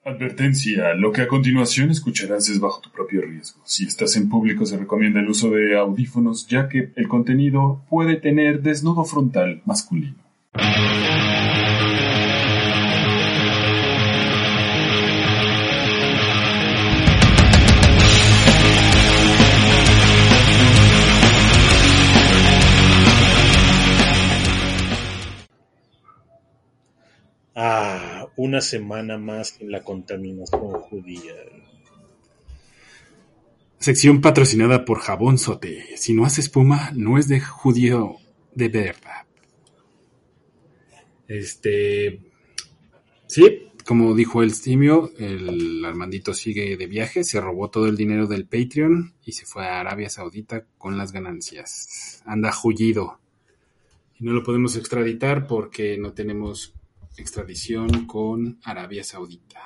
Advertencia, lo que a continuación escucharás es bajo tu propio riesgo. Si estás en público se recomienda el uso de audífonos ya que el contenido puede tener desnudo frontal masculino. Una semana más en la contaminación judía. Sección patrocinada por Jabón Sote. Si no hace espuma, no es de judío de verdad. Sí, como dijo el Simio, el Armandito sigue de viaje, se robó todo el dinero del Patreon y se fue a Arabia Saudita con las ganancias. Anda jullido. Y no lo podemos extraditar porque no tenemos extradición con Arabia Saudita.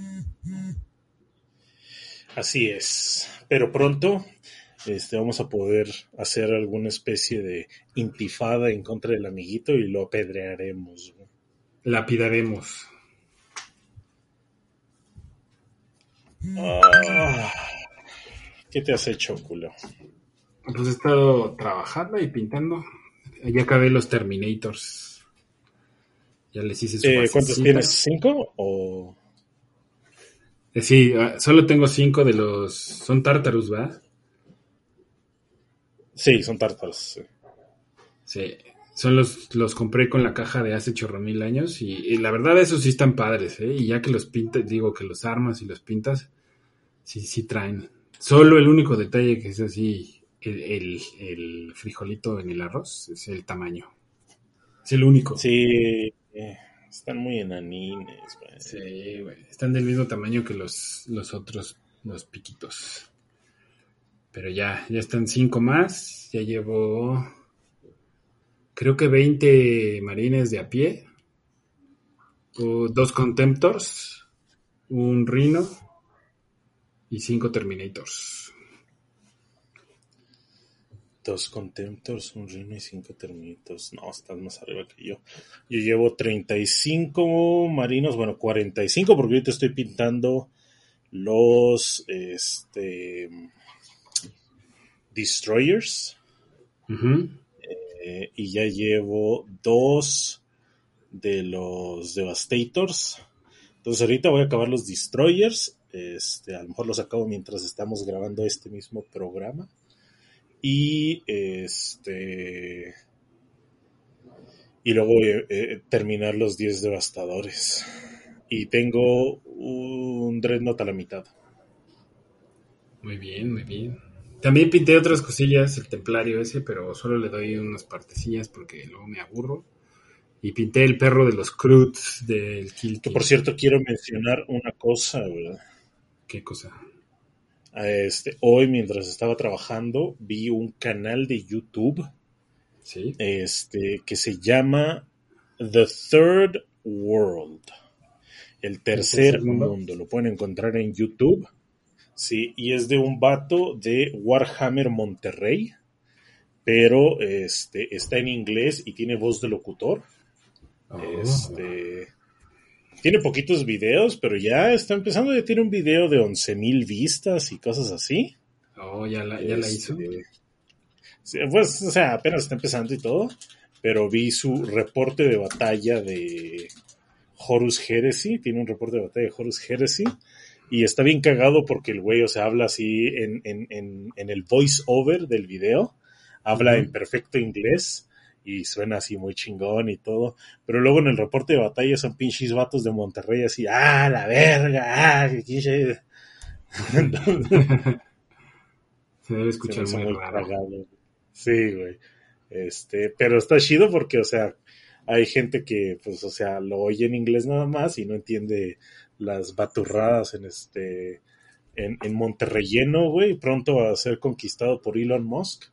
Así es, pero pronto vamos a poder hacer alguna especie de intifada en contra del amiguito y lo apedrearemos. Lapidaremos. ¿Qué te has hecho, culo? Pues he estado trabajando y pintando. Ya acabé los Terminators. Ya les hice su basecita. ¿Cuántos tienes? ¿5 o...? Sí, solo tengo 5 de los... Son Tartarus, ¿va? Sí, son Tartarus. Sí, son los compré con la caja de hace 8,000 años y la verdad esos sí están padres, ¿eh? Y ya que los pintas, digo que los armas y los pintas, sí traen. Solo el único detalle que es así, el frijolito en el arroz, es el tamaño. Es el único. Sí, están muy enanines, güey. Sí, güey. Están del mismo tamaño que los otros, los piquitos. Pero ya están 5 más. Ya llevo, creo que 20 marines de a pie. 2 Contemptors. Un Rhino. Y 5 Terminators. 2 Contemptors, un Rhino y 5 Terminators. No, estás más arriba que yo. Yo llevo 35 marinos, bueno, 45 porque ahorita estoy pintando los Destroyers. Uh-huh. Y ya llevo 2 de los Devastators. Entonces ahorita voy a acabar los Destroyers. A lo mejor los acabo mientras estamos grabando este mismo programa. Y y luego terminar los 10 devastadores. Y tengo un Dreadnought a la mitad. Muy bien, muy bien. También pinté otras cosillas, el templario ese, pero solo le doy unas partecillas porque luego me aburro. Y pinté el perro de los Croods del Kill. Que por cierto quiero mencionar una cosa, ¿verdad? ¿Qué cosa? Hoy mientras estaba trabajando vi un canal de YouTube. ¿Sí? Que se llama The Third World. El tercer mundo. Lo pueden encontrar en YouTube. Sí, y es de un vato de Warhammer Monterrey, pero está en inglés y tiene voz de locutor. Tiene poquitos videos, pero ya está empezando, ya tiene un video de 11,000 vistas y cosas así. Ya la hizo. Sí, pues, o sea, apenas está empezando y todo, pero vi su reporte de batalla de Horus Heresy, tiene un reporte de batalla de Horus Heresy, y está bien cagado porque el güey, o sea, habla así en el voice over del video, habla en perfecto inglés, y suena así muy chingón y todo, pero luego en el reporte de batalla son pinches vatos de Monterrey así, la verga, que quise... Se debe escuchar muy raro. Cagado. Sí, güey. Pero está chido porque, o sea, hay gente que, pues, o sea, lo oye en inglés nada más y no entiende las baturradas en Monterrelleno, güey, pronto a ser conquistado por Elon Musk.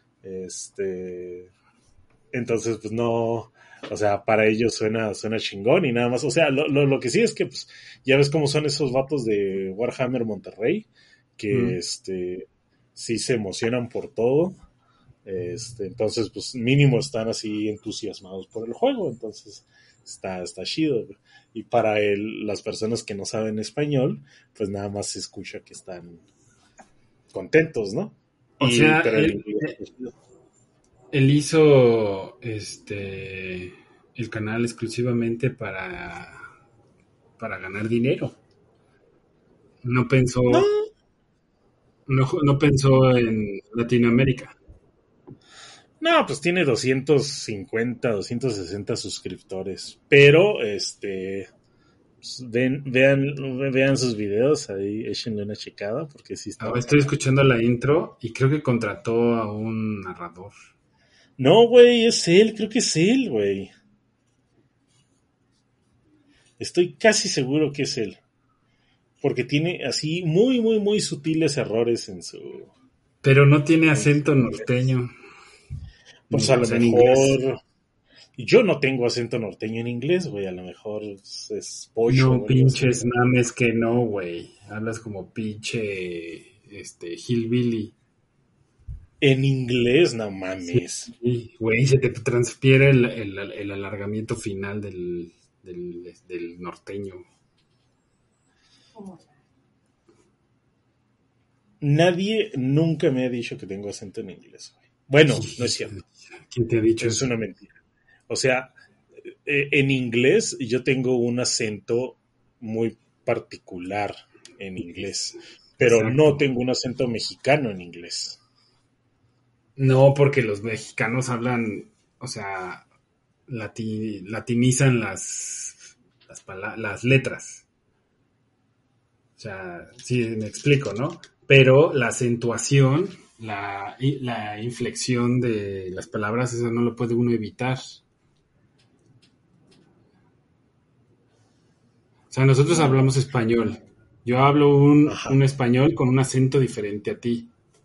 Entonces, pues no, o sea, para ellos suena chingón y nada más. O sea, lo que sí es que, pues, ya ves cómo son esos vatos de Warhammer Monterrey, que sí se emocionan por todo. Entonces, pues, mínimo están así entusiasmados por el juego. Entonces, está chido. Y para las personas que no saben español, pues nada más se escucha que están contentos, ¿no? O sea, Pero el inglés, él hizo el canal exclusivamente para ganar dinero. No pensó, no, no pensó en Latinoamérica. no, pues tiene 250, 260 suscriptores. Pero, pues, vean sus videos ahí, échenle una checada, porque sí Ahora están estoy cagados. escuchando la intro y creo que contrató a un narrador. No, güey, es él, creo que es él, güey. Estoy casi seguro que es él. Porque tiene así muy, muy, muy sutiles errores en su... Pero no tiene En su acento norteño. pues a O lo sea, en inglés. mejor... Yo no tengo acento norteño en inglés, güey. A lo mejor es pocho No o algo así. pinches mames que no, güey. Hablas como pinche, hillbilly. En inglés, no Sí, mames. güey, se te transpiera el alargamiento final del norteño. Nadie nunca me ha dicho que tengo acento en inglés, güey. Bueno, no es cierto. ¿Quién te ha dicho Es eso? una mentira. O sea, en inglés yo tengo un acento muy particular en inglés, pero no Exacto. tengo un acento mexicano en inglés. No, porque los mexicanos hablan, o sea, latinizan las letras. O sea, sí, me explico, ¿no? Pero la acentuación, la inflexión de las palabras, eso no lo puede uno evitar. O sea, nosotros No. hablamos español. Yo hablo un Ajá, español con un acento diferente a ti.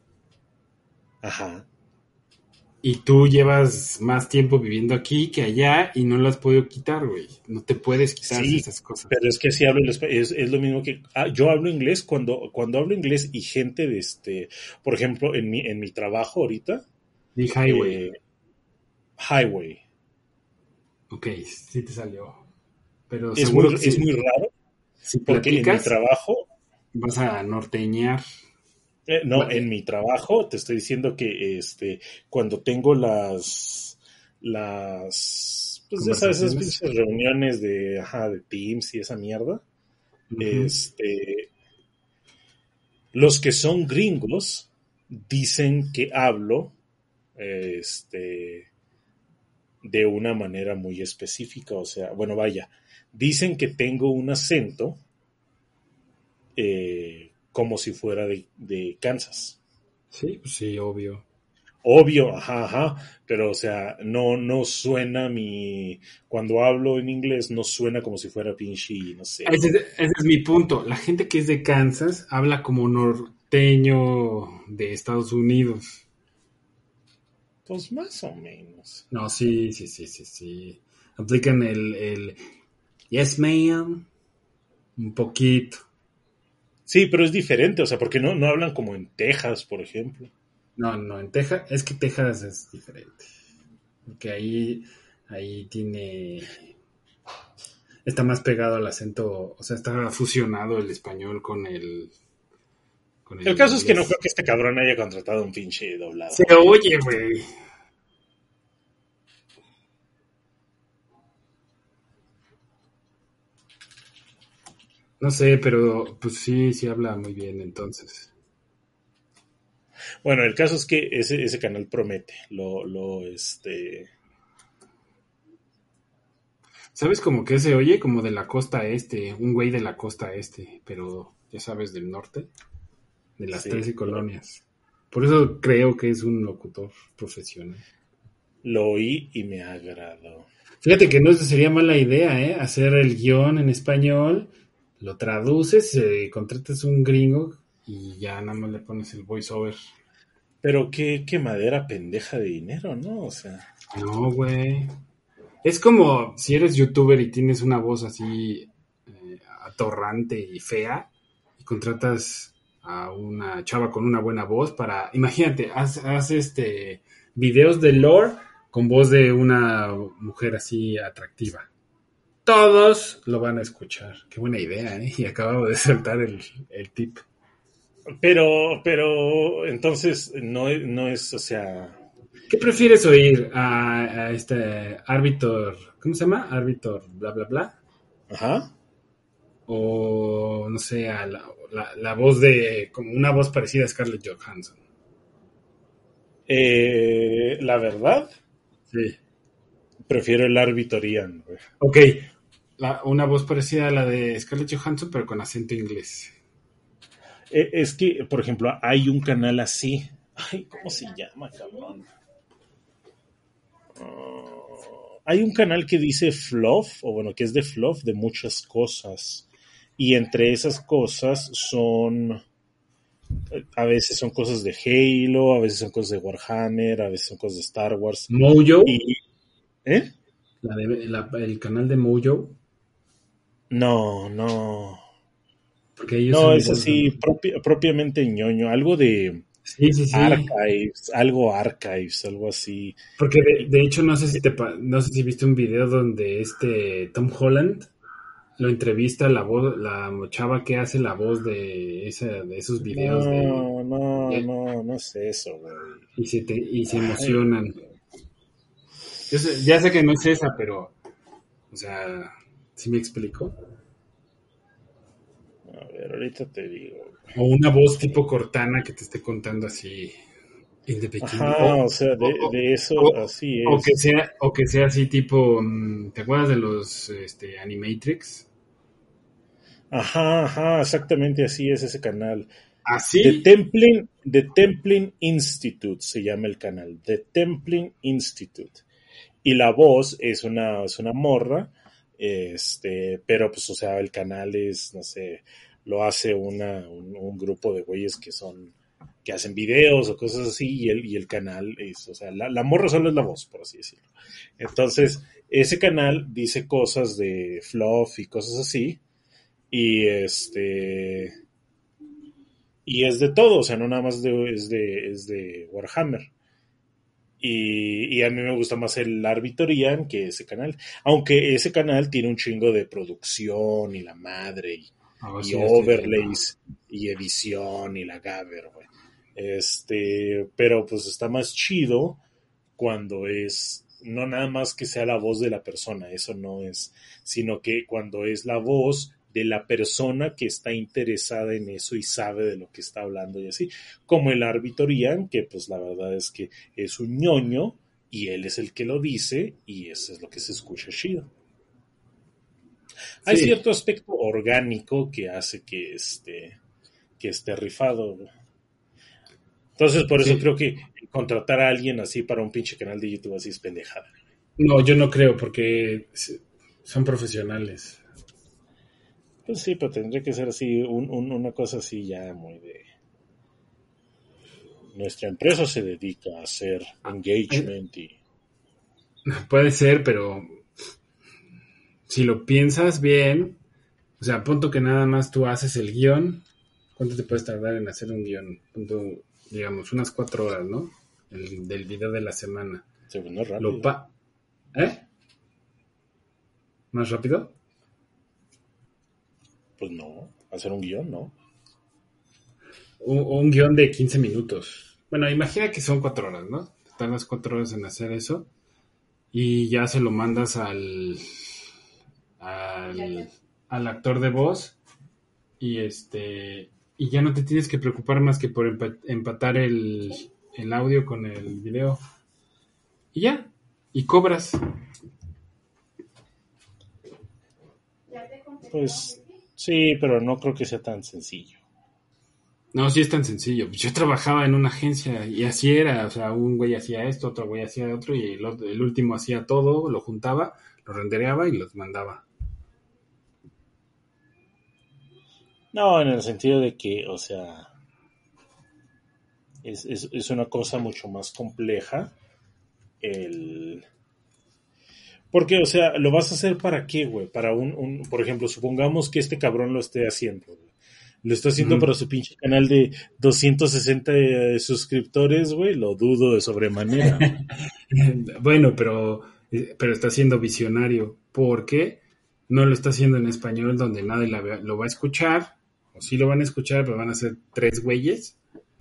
ajá. Y tú llevas más tiempo viviendo aquí que allá y no lo has podido quitar, güey. No te puedes quitar Sí, esas cosas. pero es que así hablo es lo mismo que yo hablo inglés cuando hablo inglés y gente de por ejemplo, en mi trabajo ahorita, Di highway. eh, highway. Ok, sí te salió. Pero Es seguro muy, que es muy raro si porque en mi platicas, trabajo, vas a norteñar. no, en mi trabajo te estoy diciendo que cuando tengo pues ya sabes, esas Conversaciones. pinches reuniones de Teams y esa mierda, Ujú. este, los que son gringos dicen que hablo, este, de una manera muy específica, o sea, bueno, vaya, dicen que tengo un acento como si fuera de Kansas. Sí, pues sí, obvio. Obvio, ajá, ajá, pero o sea, no suena cuando hablo en inglés no suena como si fuera pinche, no sé, Ese es mi punto. La gente que es de Kansas habla como norteño de Estados Unidos. pues más o menos. No, sí, sí, sí, sí, sí. Aplican el yes, ma'am, un poquito. Sí, pero es diferente, o sea, porque no hablan como en Texas, por ejemplo. No, no, en Texas, es que Texas es diferente. Porque ahí está más pegado al acento, o sea, está fusionado el español con el El caso es que no inglés. creo que este cabrón haya contratado un pinche Se doblador. oye, güey. No sé, pero pues sí, sí habla muy bien entonces. Bueno, el caso es que ese canal promete, ¿Sabes como que se oye? Como de la costa este, un güey de la costa este, pero ya sabes, del norte, de las sí, 13 colonias. Por eso creo que es un locutor profesional. lo oí y me agradó. Fíjate que no sería mala idea, ¿eh? Hacer el guión en español, lo traduces, contratas un gringo y ya nada más le pones el voiceover. Pero qué madera pendeja de dinero, ¿no? O sea, No, güey. Es como si eres youtuber y tienes una voz así atorrante y fea y contratas a una chava con una buena voz para, imagínate, haz videos de lore con voz de una mujer así atractiva. todos lo van a escuchar. Qué buena idea, ¿eh? Y acabo de soltar el tip. Pero, entonces, no es, o sea... ¿Qué prefieres oír a este árbitro, ¿cómo se llama? Árbitro bla bla bla. Ajá. O no sé, a la voz como una voz parecida a Scarlett Johansson. La verdad, Sí. prefiero el árbitro Ian, güey. Ok, una voz parecida a la de Scarlett Johansson, pero con acento inglés. Es que, por ejemplo, hay un canal así. Ay, ¿cómo se llama, cabrón? Hay un canal que dice Fluff, o bueno, que es de Fluff, de muchas cosas. Y entre esas cosas a veces son cosas de Halo, a veces son cosas de Warhammer, a veces son cosas de Star Wars. Mojo. ¿Eh? El canal de Mojo. No. Porque ellos No, es así, propiamente ñoño, algo de sí. Archives, algo así. Porque de hecho no sé si viste un video donde Tom Holland lo entrevista la chava que hace la voz de esos videos No sé eso, güey. y se emocionan. Ya sé que no es esa, pero o sea, ¿sí me explico? A ver, ahorita te digo. O una voz tipo Cortana que te esté contando así in the beginning. Ajá, o sea, de eso así es. O que sea así tipo, ¿te acuerdas de los Animatrix? Ajá, exactamente así es ese canal. ¿Así? The Templin Institute se llama el canal. The Templin Institute. Y la voz es una morra, pero pues, o sea, el canal es, no sé, lo hace un grupo de güeyes que hacen videos o cosas así, y el canal es, o sea, la morra solo es la voz, por así decirlo. Entonces, ese canal dice cosas de fluff y cosas así, y y es de todo, o sea, no nada más es de Warhammer. Y a mí me gusta más el Arbitorian que ese canal. Aunque ese canal tiene un chingo de producción y la madre y overlays y edición y la Gaber, güey. Pero pues está más chido cuando es no nada más que sea la voz de la persona, eso no es, sino que cuando es la voz de la persona que está interesada en eso y sabe de lo que está hablando y así, como el árbitro Ian, que pues la verdad es que es un ñoño y él es el que lo dice y eso es lo que se escucha chido. Hay cierto aspecto orgánico que hace que esté rifado. Entonces por eso creo que contratar a alguien así para un pinche canal de YouTube así es pendejada. No, yo no creo porque son profesionales. Pues sí, pero tendría que ser así, una cosa así ya muy de... Nuestra empresa se dedica a hacer engagement y... Puede ser, pero si lo piensas bien, o sea, punto que nada más tú haces el guión, ¿cuánto te puedes tardar en hacer un guión? Punto, digamos, unas 4 horas, ¿no? Del video de la semana. Según no es rápido. ¿Más rápido? Pues no, hacer un guión, ¿no? Un guión de 15 minutos. Bueno, imagina que son 4 horas, ¿no? Te tardas 4 horas en hacer eso y ya se lo mandas al actor de voz y y ya no te tienes que preocupar más que por empatar el audio con el video. Y ya, y cobras. Pues sí, pero no creo que sea tan sencillo. No, sí es tan sencillo. Yo trabajaba en una agencia y así era. O sea, un güey hacía esto, otro güey hacía otro y el último hacía todo, lo juntaba, lo rendereaba y los mandaba. No, en el sentido de que, o sea, es una cosa mucho más compleja. Porque, o sea, ¿lo vas a hacer para qué, güey? Para por ejemplo, supongamos que este cabrón lo esté haciendo, güey. Lo está haciendo para su pinche canal de 260 suscriptores, güey. Lo dudo de sobremanera. Bueno, pero está siendo visionario. ¿Por qué? No lo está haciendo en español donde nadie lo va a escuchar, o sí lo van a escuchar, pero van a ser 3 güeyes.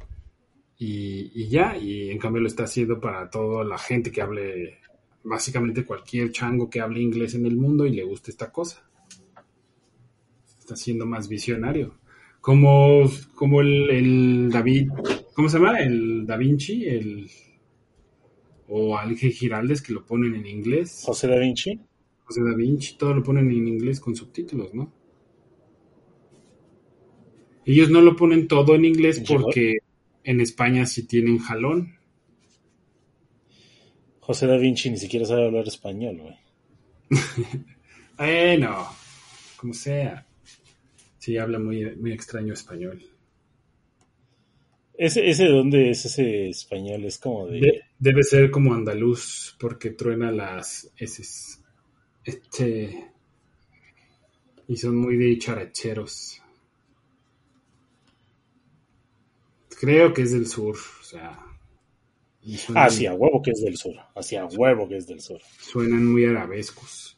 Y ya, y en cambio lo está haciendo para toda la gente que hable, básicamente cualquier chango que hable inglés en el mundo y le guste esta cosa. Está siendo más visionario. Como el David, ¿cómo se llama? El Da Vinci, o Ángel Giraldes, que lo ponen en inglés. José Da Vinci. José Da Vinci, todo lo ponen en inglés con subtítulos, ¿no? Ellos no lo ponen todo en inglés porque en España sí tienen jalón. José Da Vinci ni siquiera sabe hablar español, güey. Bueno, como sea. Sí, habla muy, muy extraño español. ¿Ese de dónde es ese español? Es como de... Debe ser como andaluz, porque truena las eses. Y son muy dicharacheros. Creo que es del sur, o sea. Hacia huevo que es del sur. Hacia huevo que es del sur. Suenan muy arabescos.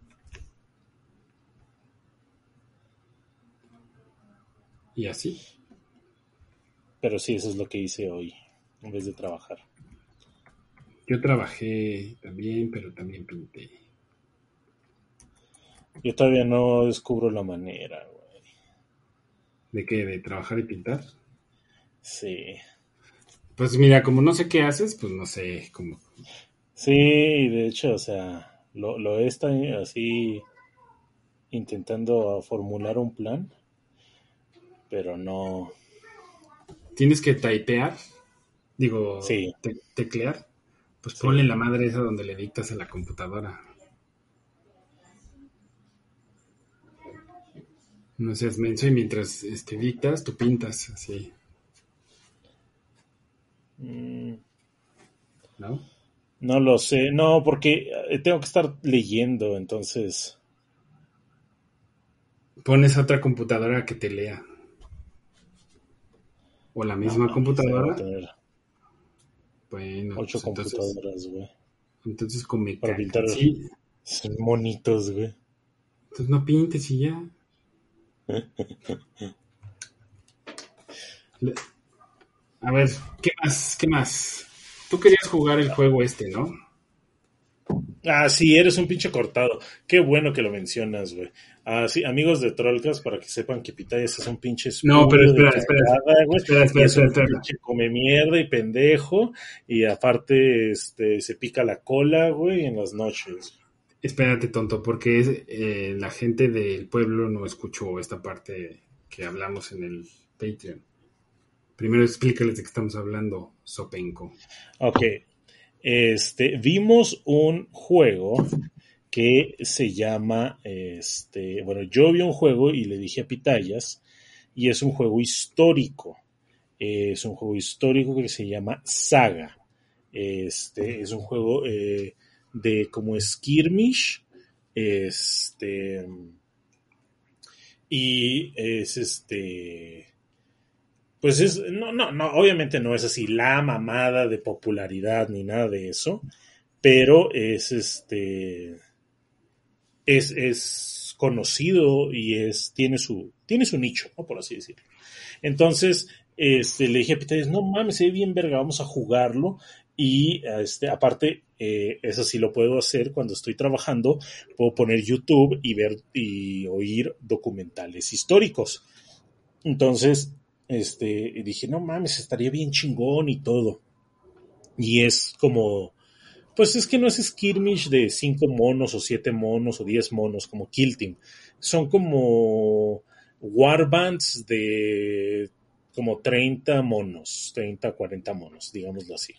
Y así. Pero sí, eso es lo que hice hoy, en vez de trabajar. Yo trabajé también, pero también pinté. Yo todavía no descubro la manera, güey. ¿De qué? ¿De trabajar y pintar? Sí. Pues mira, como no sé qué haces, pues no sé cómo. Sí, de hecho, o sea, lo he estado así intentando formular un plan, pero no. Tienes que typear, digo, Sí, teclear. Pues sí. ponle la madre esa donde le dictas a la computadora. No seas menso y mientras dictas, tú pintas, así, Mm, ¿no? no lo sé, no, porque tengo que estar leyendo, entonces. Pones otra computadora que te lea. O la No misma mames, debo computadora. tener Bueno, 8 pues computadoras, güey, entonces come para caca. pintar Sí, monitos, güey. entonces no pintes y ya. A ver, ¿qué más? ¿Qué más? Tú querías jugar el juego ¿no? Ah, sí, eres un pinche cortado. Qué bueno que lo mencionas, güey. Ah, sí, amigos de Trollcast, para que sepan que Pitayas es un pinche No, pero espurio de cagada, güey. Y es un espera. pinche come mierda y pendejo. Y aparte, se pica la cola, güey, en las noches. Espérate, tonto, porque la gente del pueblo no escuchó esta parte que hablamos en el Patreon. Primero explícales de qué estamos hablando, Sopenco. Ok. Vimos un juego que se llama, bueno, yo vi un juego y le dije a Pitayas, y es un juego histórico. Es un juego histórico que se llama Saga. Es un juego de como skirmish. Y es pues no, obviamente no es así la mamada de popularidad ni nada de eso, pero es conocido y tiene su nicho, ¿no? Por así decirlo. Entonces, le dije a Peter, no mames, se ve bien verga, vamos a jugarlo. Y aparte, eso sí lo puedo hacer cuando estoy trabajando, puedo poner YouTube y ver y oír documentales históricos. Entonces, dije, no mames, estaría bien chingón y todo. Y es como, pues es que no es skirmish de 5 monos o 7 monos o 10 monos como Kill Team. Son como warbands de como 30 monos, 30, 40 monos, digámoslo así.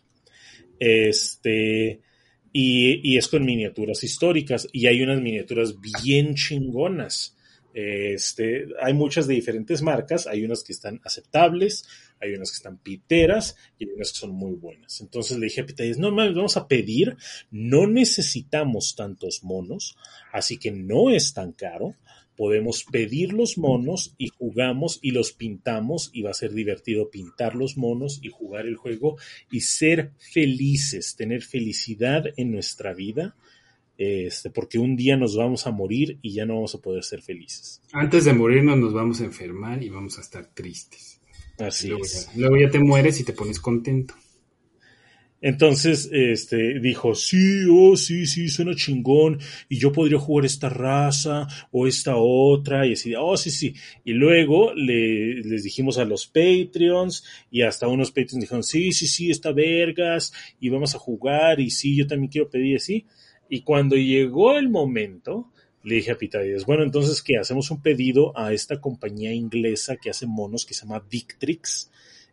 Y es con miniaturas históricas y hay unas miniaturas bien chingonas. Hay muchas de diferentes marcas, hay unas que están aceptables, hay unas que están piteras y hay unas que son muy buenas. Entonces le dije a Pitayas, no mames, vamos a pedir, no necesitamos tantos monos, así que no es tan caro, podemos pedir los monos y jugamos y los pintamos y va a ser divertido pintar los monos y jugar el juego y ser felices, tener felicidad en nuestra vida porque un día nos vamos a morir y ya no vamos a poder ser felices. Antes de morirnos nos vamos a enfermar y vamos a estar tristes. Así es. Luego ya te mueres y te pones contento. Entonces, dijo, sí, sí, suena chingón, y yo podría jugar esta raza, o esta otra, y así, sí. Y luego les dijimos a los Patreons, y hasta unos Patreons dijeron, sí, está vergas, y vamos a jugar, y sí, yo también quiero pedir así. Y cuando llegó el momento, le dije a Pitadias, bueno, entonces, ¿qué? Hacemos un pedido a esta compañía inglesa que hace monos, que se llama Victrix,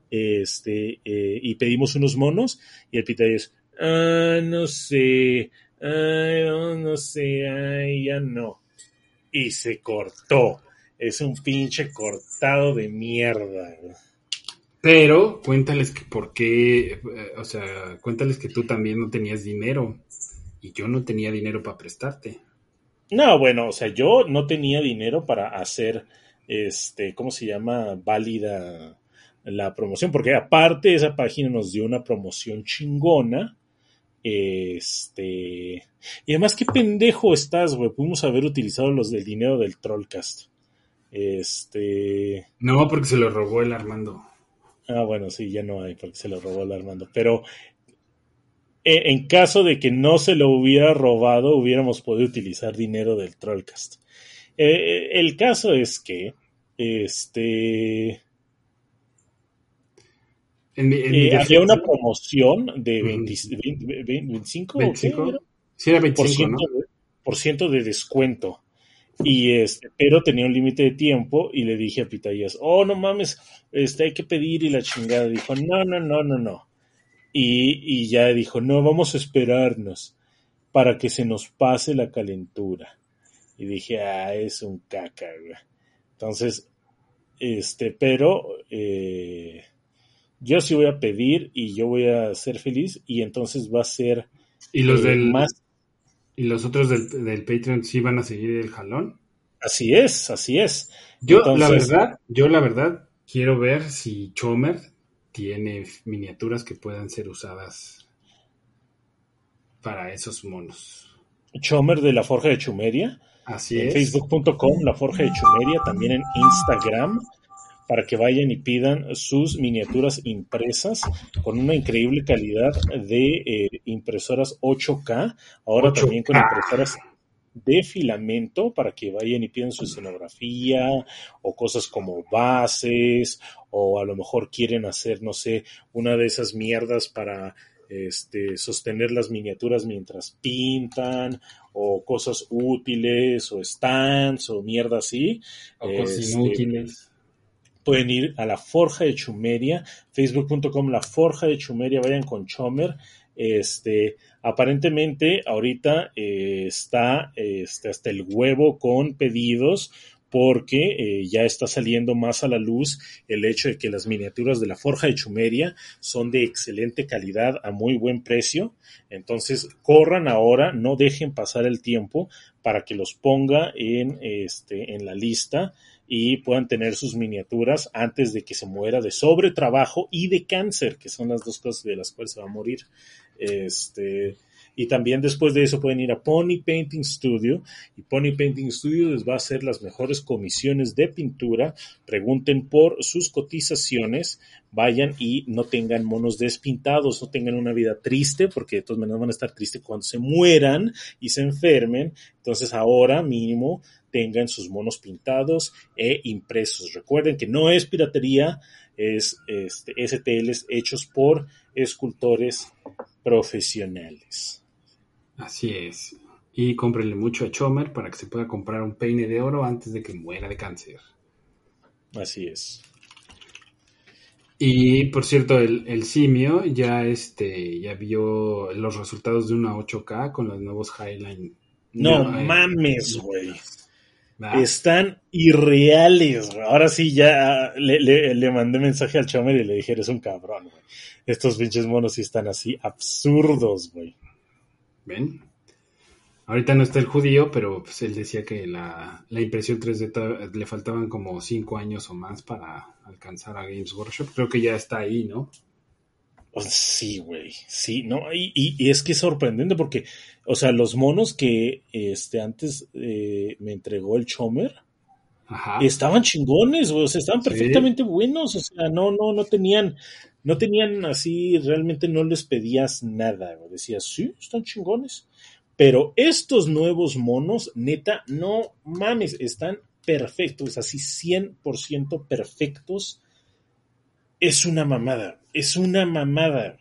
y pedimos unos monos, y el Pitadias, no sé, no sé, ya no. Y se cortó. Es un pinche cortado de mierda. Pero cuéntales que por qué, cuéntales que tú también no tenías dinero y yo no tenía dinero para prestarte. No, bueno, yo no tenía dinero para hacer, ¿cómo se llama? Válida la promoción, porque aparte esa página nos dio una promoción chingona. Y además, qué pendejo estás, güey. Pudimos haber utilizado los del dinero del Trollcast. No, porque se lo robó el Armando. Ah, bueno, sí, ya no hay, porque se lo robó el Armando. Pero en caso de que no se lo hubiera robado, hubiéramos podido utilizar dinero del Trollcast. El caso es que había una promoción de 25 ¿25? Sí, era 25, ¿no? Por ciento de descuento. Y pero tenía un límite de tiempo y le dije a Pitayas, no mames, hay que pedir, y la chingada dijo, no. Y ya dijo, no, vamos a esperarnos para que se nos pase la calentura. Y dije, es un caca, güey. Entonces, pero yo sí voy a pedir y yo voy a ser feliz, y entonces va a ser ¿Y los más... ¿Y los otros del Patreon sí van a seguir el jalón? Así es. Yo, entonces, la verdad, quiero ver si Chomer tiene miniaturas que puedan ser usadas para esos monos. Chomer de la Forja de Chumeria. Así en es. Facebook.com, la Forja de Chumeria, también en Instagram, para que vayan y pidan sus miniaturas impresas con una increíble calidad de impresoras 8K, ahora 8K. También con impresoras de filamento, para que vayan y pidan su escenografía o cosas como bases, o a lo mejor quieren hacer, no sé, una de esas mierdas para sostener las miniaturas mientras pintan, o cosas útiles, o stands, o mierda así. O cosas inútiles. Pueden ir a la Forja de Chumeria, facebook.com, la Forja de Chumeria, vayan con Chomer. Aparentemente ahorita está hasta el huevo con pedidos, porque ya está saliendo más a la luz el hecho de que las miniaturas de la Forja de Chumeria son de excelente calidad a muy buen precio. Entonces corran ahora, no dejen pasar el tiempo para que los ponga en la lista y puedan tener sus miniaturas antes de que se muera de sobretrabajo y de cáncer, que son las dos cosas de las cuales se va a morir. Y también después de eso pueden ir a Pony Painting Studio, y Pony Painting Studio les va a hacer las mejores comisiones de pintura. Pregunten por sus cotizaciones, vayan y no tengan monos despintados, no tengan una vida triste, porque de todas maneras van a estar tristes cuando se mueran y se enfermen. Entonces ahora mínimo tengan sus monos pintados e impresos. Recuerden que no es piratería, es STLs hechos por escultores profesionales. Así es. Y cómprenle mucho a Chomer para que se pueda comprar un peine de oro antes de que muera de cáncer. Así es. Y por cierto, el simio ya vio los resultados de una 8K con los nuevos Highline. No mames, güey. Están irreales, güey. Ahora sí ya le mandé mensaje al Chomer y le dije, eres un cabrón, güey. Estos pinches monos sí están así absurdos, güey. ¿Ven? Ahorita no está el judío, pero pues él decía que la impresión 3D le faltaban como 5 años o más para alcanzar a Games Workshop. Creo que ya está ahí, ¿no? Sí, güey. Sí, no. Y es que es sorprendente porque, o sea, los monos que antes me entregó el Chomer Ajá. estaban chingones, güey. O sea, estaban Sí. perfectamente buenos. O sea, no tenían así, realmente no les pedías nada, güey. Decías, sí, están chingones. Pero estos nuevos monos, neta, no mames, están perfectos, así 100% perfectos. Es una mamada, es una mamada.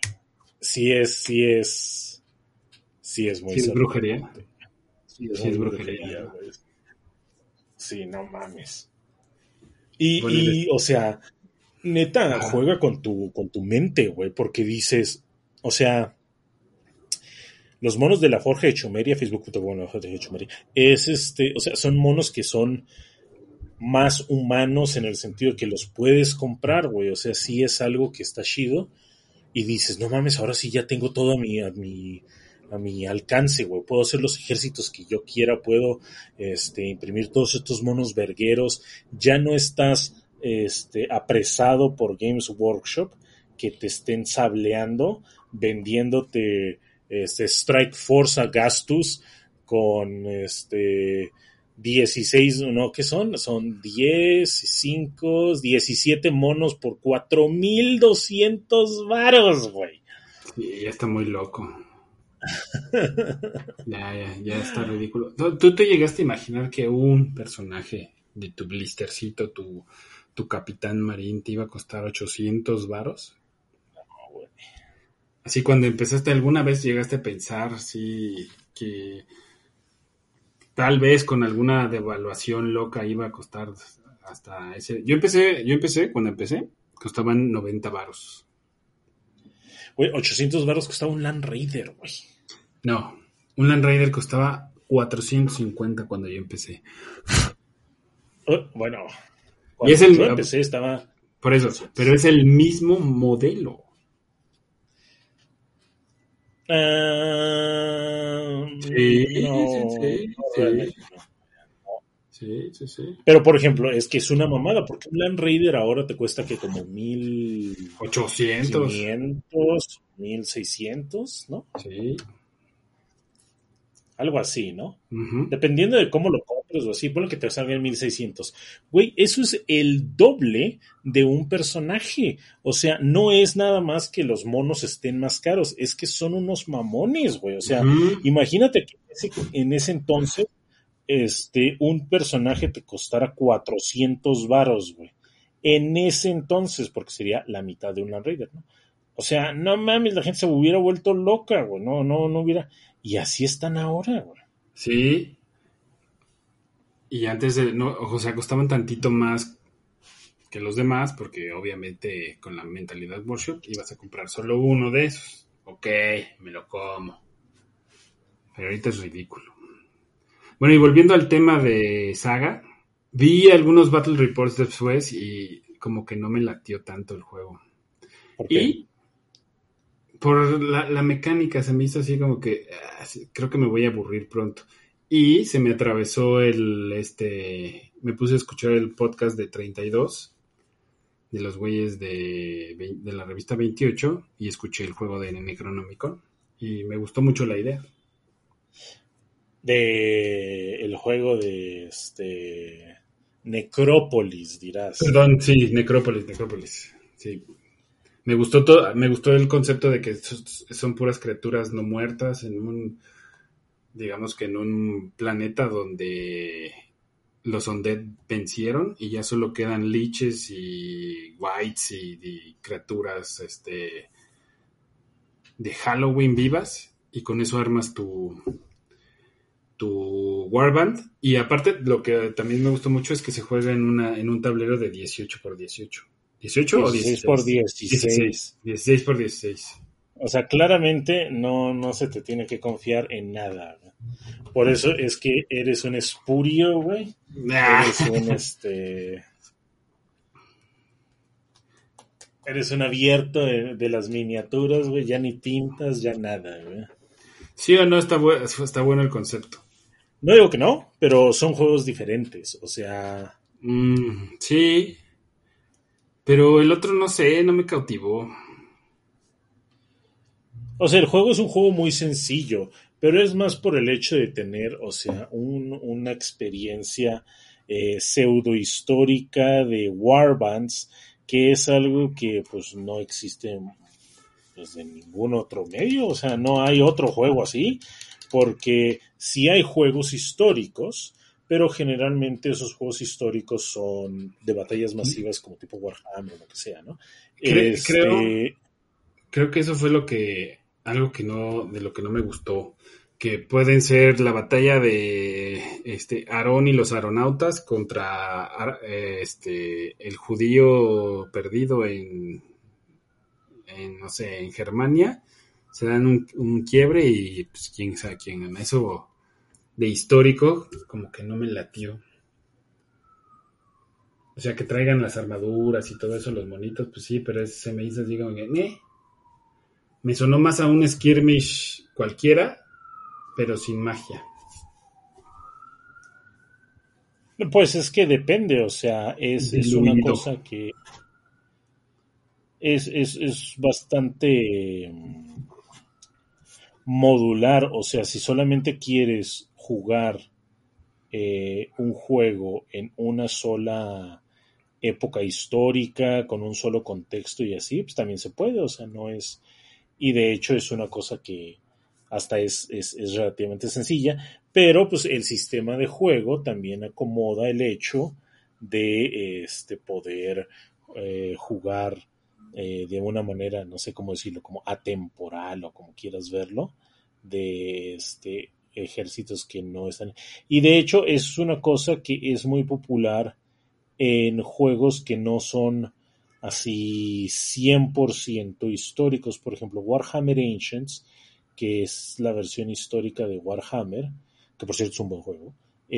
Sí es muy Sí, es brujería. sorprendente. Sí es Sí, muy es brujería, brujería, ¿no? güey. Sí, no mames. Bueno, y O sea, neta, ajá. juega con tu mente, güey, porque dices, o sea, los monos de la Forja de Chumeria, Facebook.com, la Forja de Chumeria, o sea, son monos que son más humanos en el sentido de que los puedes comprar, güey, o sea, sí es algo que está chido, y dices, no mames, ahora sí ya tengo todo a mi alcance, güey. Puedo hacer los ejércitos que yo quiera, puedo imprimir todos estos monos vergueros. Ya no estás apresado por Games Workshop que te estén sableando, vendiéndote Strike Force Agastus con 16, ¿no? ¿Qué son? Son 10, 5, 17 monos por 4,200 varos, güey. Sí, ya está muy loco. Ya está ridículo. ¿Tú te llegaste a imaginar que un personaje de tu blistercito, tu Capitán Marín, te iba a costar 800 varos? No, güey. Así cuando empezaste, ¿alguna vez llegaste a pensar, sí, que tal vez con alguna devaluación loca iba a costar hasta ese? Cuando empecé, costaban 90 varos. Güey, 800 varos costaba un Land Raider, güey. No, un Land Raider costaba 450 cuando yo empecé. Bueno, Y es cuando yo empecé estaba por eso, pero 300. es el mismo modelo. Sí, sí, No, sí, no, sí, realmente no. sí, sí, sí. Pero, por ejemplo, es que es una mamada, porque un Land Raider ahora te cuesta que como 800. 1,500, 1,600, ¿no? Sí. Algo así, ¿no? Ujú. Dependiendo de cómo lo compres o así, ponle que te salga en 1,600. Güey, eso es el doble de un personaje. O sea, no es nada más que los monos estén más caros, es que son unos mamones, güey. O sea, Ujú. imagínate que en ese entonces, un personaje te costara 400 varos, güey. En ese entonces, porque sería la mitad de un Land Raider, ¿no? O sea, no mames, la gente se hubiera vuelto loca, güey. No, no, no hubiera. Y así están ahora, güey. Sí. Y antes de, no, o sea, costaban tantito más que los demás, porque obviamente con la mentalidad workshop ibas a comprar solo uno de esos. Ok, me lo como. Pero ahorita es ridículo. Bueno, y volviendo al tema de Saga, vi algunos Battle Reports después y como que no me latió tanto el juego. ¿Por qué? Y por la mecánica se me hizo así como que sí, creo que me voy a aburrir pronto. Y se me atravesó me puse a escuchar el podcast de 32 de los güeyes de la revista 28 y escuché el juego de Necronomicon y me gustó mucho la idea. De el juego de Necrópolis, dirás. Perdón, sí, Necrópolis. Sí. Me gustó el concepto de que son puras criaturas no muertas digamos que en un planeta donde los undead vencieron y ya solo quedan liches y whites y criaturas de Halloween vivas y con eso armas tu Warband. Y aparte, lo que también me gustó mucho es que se juega en un tablero de 18 por 18. ¿18 o 16 por 16? 16. 16. 16 por 16. O sea, claramente no se te tiene que confiar en nada, güey. Por eso es que eres un espurio, güey. Ah. Eres un Eres un abierto de las miniaturas, güey. Ya ni pintas, ya nada, güey. Sí o no, está bueno el concepto. No digo que no, pero son juegos diferentes. O sea, Sí, pero el otro no sé, no me cautivó. O sea, el juego es un juego muy sencillo, pero es más por el hecho de tener, o sea, una experiencia pseudo histórica de warbands, que es algo que pues no existe pues, en ningún otro medio, o sea, no hay otro juego así, porque sí hay juegos históricos, pero generalmente esos juegos históricos son de batallas masivas como tipo Warhammer o lo que sea, ¿no? Creo, Este, creo que eso fue algo que no, de lo que no me gustó. Que pueden ser la batalla de Aarón y los aeronautas contra el judío perdido no sé, en Germania. Se dan un quiebre y pues quién sabe quién gana. Eso de histórico, como que no me latió. O sea, que traigan las armaduras y todo eso, los monitos, pues sí, pero se me hizo así como que, me sonó más a un skirmish cualquiera, pero sin magia. pues es que depende, o sea, es una Diluido. cosa que es bastante modular, o sea, si solamente quieres jugar un juego en una sola época histórica, con un solo contexto y así, pues también se puede, o sea, no es, y de hecho es una cosa que hasta es relativamente sencilla, pero pues el sistema de juego también acomoda el hecho de poder jugar de una manera, no sé cómo decirlo, como atemporal o como quieras verlo, de ejércitos que no están. Y de hecho es una cosa que es muy popular en juegos que no son así 100% históricos. Por ejemplo, Warhammer Ancients, que es la versión histórica de Warhammer, que por cierto es un buen juego.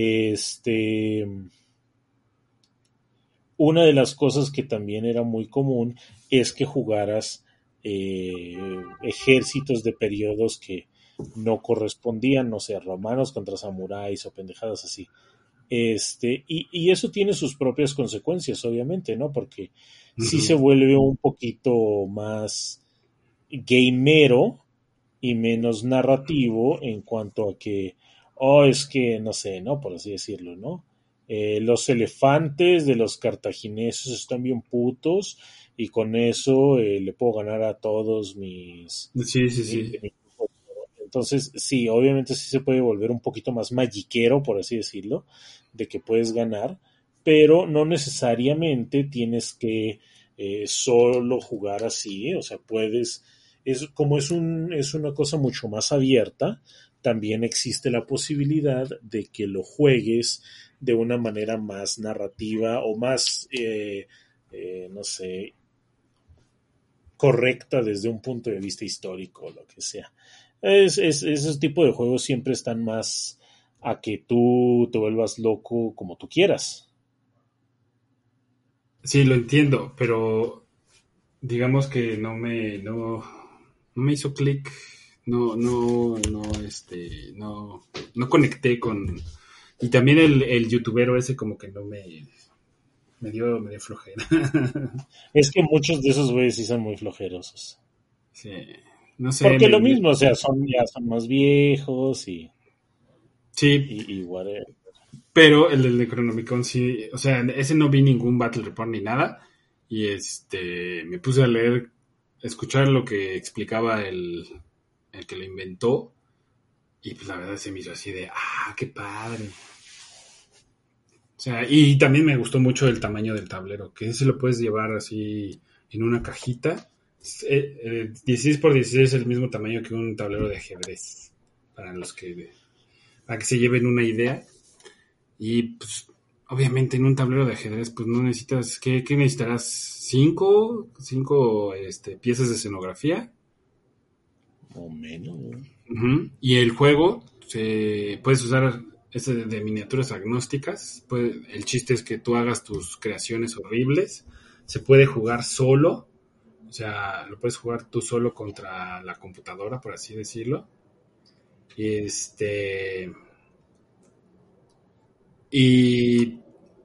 Una de las cosas que también era muy común es que jugaras ejércitos de periodos que no correspondían, no sé, romanos contra samuráis o pendejadas así. Y eso tiene sus propias consecuencias, obviamente, ¿no? Porque sí se Uh-huh. vuelve un poquito más gamero y menos narrativo en cuanto a que, oh, es que, no sé, ¿no? Por así decirlo, ¿no? Los elefantes de los cartagineses están bien putos y con eso le puedo ganar a todos Sí, sí, de sí. mi grupo. Entonces, sí, obviamente sí se puede volver un poquito más magiquero, por así decirlo, de que puedes ganar, pero no necesariamente tienes que solo jugar así, o sea, puedes, como es una cosa mucho más abierta, también existe la posibilidad de que lo juegues de una manera más narrativa o más, no sé, correcta desde un punto de vista histórico o lo que sea. Ese tipo de juegos siempre están más a que tú te vuelvas loco como tú quieras. Sí, lo entiendo, pero digamos que no me hizo clic, no conecté con, y también el youtubero ese como que no me dio flojera. Es que muchos de esos güeyes sí son muy flojerosos. Sí, no sé, Porque lo mismo, o sea, ya son más viejos sí, y whatever. pero el del Necronomicon sí, o sea, ese no vi ningún Battle Report ni nada, y me puse a leer, escuchar lo que explicaba el que lo inventó, y pues la verdad se me hizo así de, qué padre. O sea, y también me gustó mucho el tamaño del tablero, que ese lo puedes llevar así en una cajita. 16 por 16 es el mismo tamaño que un tablero de ajedrez, para que se lleven una idea. Y pues, obviamente en un tablero de ajedrez, pues no necesitas, ¿qué necesitarás? Cinco piezas de escenografía. O menos. Uh-huh. Y el juego, puedes usar de miniaturas agnósticas. El chiste es que tú hagas tus creaciones horribles. Se puede jugar solo. O sea, lo puedes jugar tú solo contra la computadora, por así decirlo. Y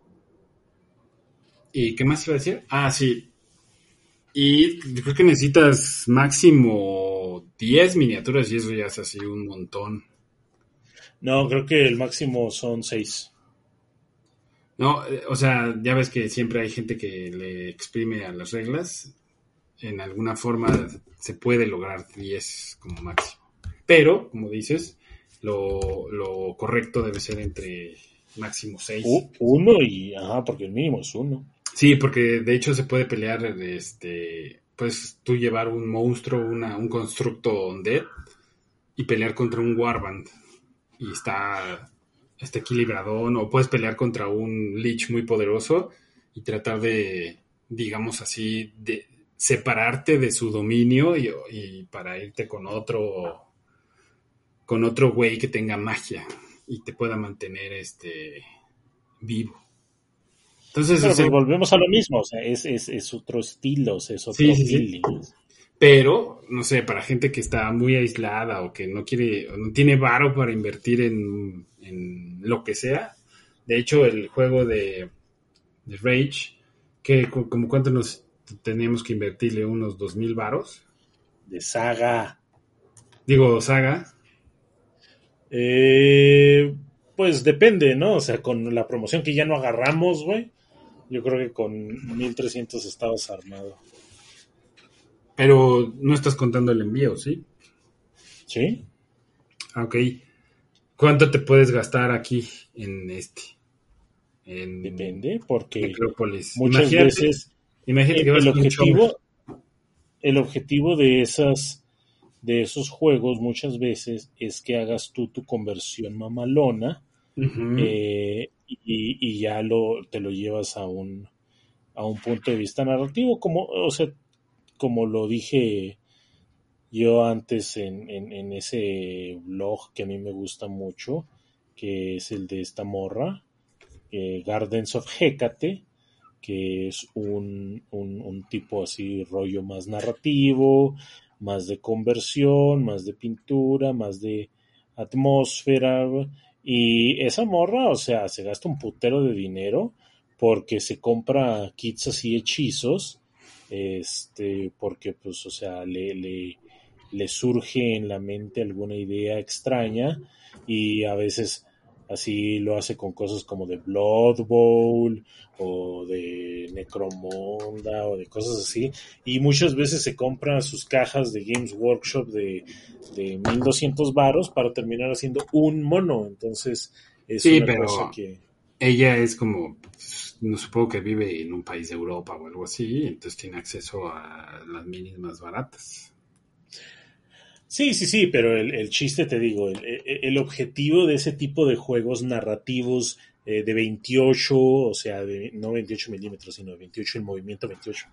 ¿Y qué más iba a decir? Sí. Y yo creo que necesitas máximo como 10 miniaturas y eso ya es así un montón. No, creo que el máximo son 6. No, o sea, ya ves que siempre hay gente que le exprime a las reglas. En alguna forma se puede lograr 10 como máximo. Pero, como dices, lo correcto debe ser entre máximo 6. Uno porque el mínimo es 1. Sí, porque de hecho se puede pelear, puedes tú llevar un monstruo, un constructo undead y pelear contra un warband. Y está equilibradón, o puedes pelear contra un lich muy poderoso y tratar de, digamos así, de separarte de su dominio y para irte con otro güey que tenga magia y te pueda mantener vivo. Entonces, Pero pues volvemos a lo mismo, o sea, es otro estilo, o sea, es otro feeling. Sí. Pero, no sé, para gente que está muy aislada o que no quiere, o no tiene varo para invertir en lo que sea. De hecho, el juego de Rage, que como cuánto nos tenemos que invertirle, unos 2,000 varos. De Saga. Digo, Saga. Pues depende, ¿no? O sea, con la promoción que ya no agarramos, güey, yo creo que con 1,300 estabas armado. Pero no estás contando el envío, ¿sí? ¿Sí? Ok. ¿Cuánto te puedes gastar aquí en Depende, porque Necrópolis? muchas veces Imagínate que vas el con un chongo. objetivo de esos juegos muchas veces es que hagas tú tu conversión mamalona. Uh-huh. Y ya te lo llevas a un punto de vista narrativo, como lo dije yo antes en ese blog que a mí me gusta mucho, que es el de esta morra, Gardens of Hecate, que es un tipo así, rollo más narrativo, más de conversión, más de pintura, más de atmósfera. Y esa morra, o sea, se gasta un putero de dinero porque se compra kits así hechizos, porque pues, o sea, le surge en la mente alguna idea extraña y a veces así lo hace con cosas como de Blood Bowl o de Necromunda o de cosas así, y muchas veces se compra sus cajas de Games Workshop de 1,200 varos para terminar haciendo un mono. Entonces es Sí, una pero cosa que ella es como, no supongo que vive en un país de Europa o algo así, entonces tiene acceso a las minis más baratas. sí, pero el chiste, te digo, el objetivo de ese tipo de juegos narrativos de 28, o sea, no 28 milímetros, sino de 28 en movimiento 28,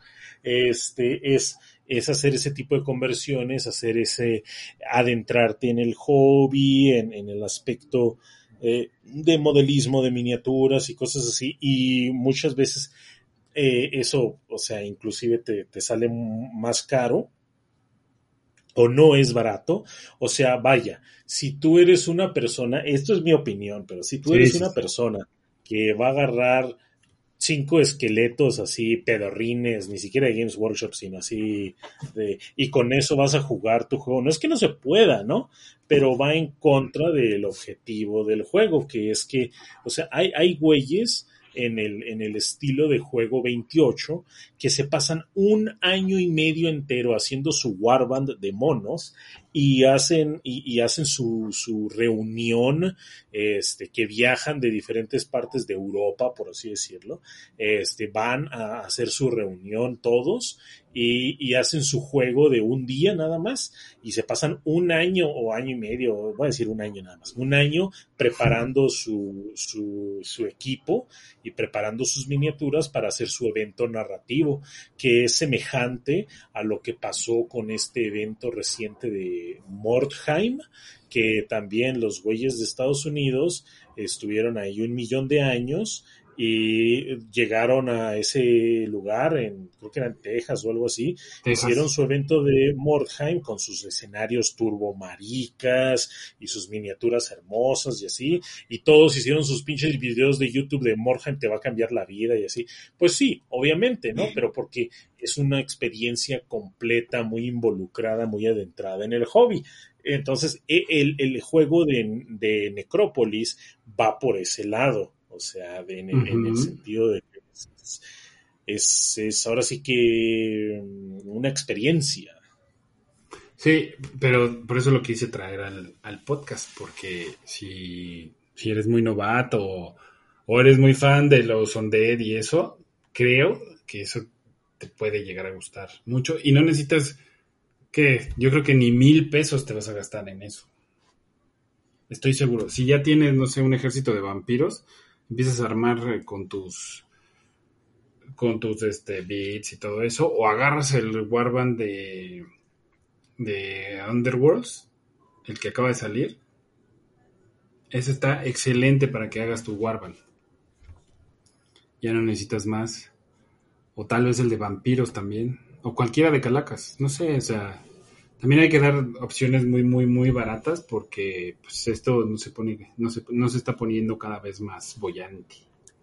es hacer ese tipo de conversiones, adentrarte en el hobby, en el aspecto de modelismo de miniaturas y cosas así, y muchas veces eso, o sea, inclusive te sale más caro o no es barato. O sea, vaya, si tú eres una persona, esto es mi opinión, pero si tú Sí, eres sí, una sí. persona que va a agarrar 5 esqueletos así pedorrines, ni siquiera de Games Workshop, sino así, y con eso vas a jugar tu juego. No es que no se pueda, ¿no? Pero va en contra del objetivo del juego, que es que, o sea, hay güeyes en el estilo de juego 28 que se pasan 1 año y medio entero haciendo su warband de monos y hacen su reunión, que viajan de diferentes partes de Europa, por así decirlo, van a hacer su reunión todos y hacen su juego de un día nada más y se pasan 1 año o año y medio, voy a decir 1 año nada más, 1 año preparando su equipo y preparando sus miniaturas para hacer su evento narrativo, que es semejante a lo que pasó con este evento reciente de Mordheim, que también los güeyes de Estados Unidos estuvieron ahí 1,000,000 de años y llegaron a ese lugar, creo que era en Texas o algo así, Texas. hicieron su evento de Mordheim con sus escenarios turbomaricas y sus miniaturas hermosas y así, y todos hicieron sus pinches videos de YouTube de Mordheim te va a cambiar la vida y así. Pues sí, obviamente, ¿no? Pero porque es una experiencia completa, muy involucrada, muy adentrada en el hobby. Entonces, el juego de Necrópolis va por ese lado. O sea, en el sentido de que es ahora sí que una experiencia. Sí, pero por eso lo quise traer al podcast, porque si eres muy novato o eres muy fan de los Undead y eso, creo que eso te puede llegar a gustar mucho. Y no necesitas yo creo que ni $1,000 te vas a gastar en eso. Estoy seguro. Si ya tienes, no sé, un ejército de vampiros, empiezas a armar con tus beats y todo eso, o agarras el Warband de Underworlds, el que acaba de salir. Ese está excelente para que hagas tu Warband. Ya no necesitas más. O tal vez el de vampiros también. O cualquiera de calacas. No sé, o sea, también hay que dar opciones muy, muy, muy baratas porque pues esto no se está poniendo cada vez más bollante.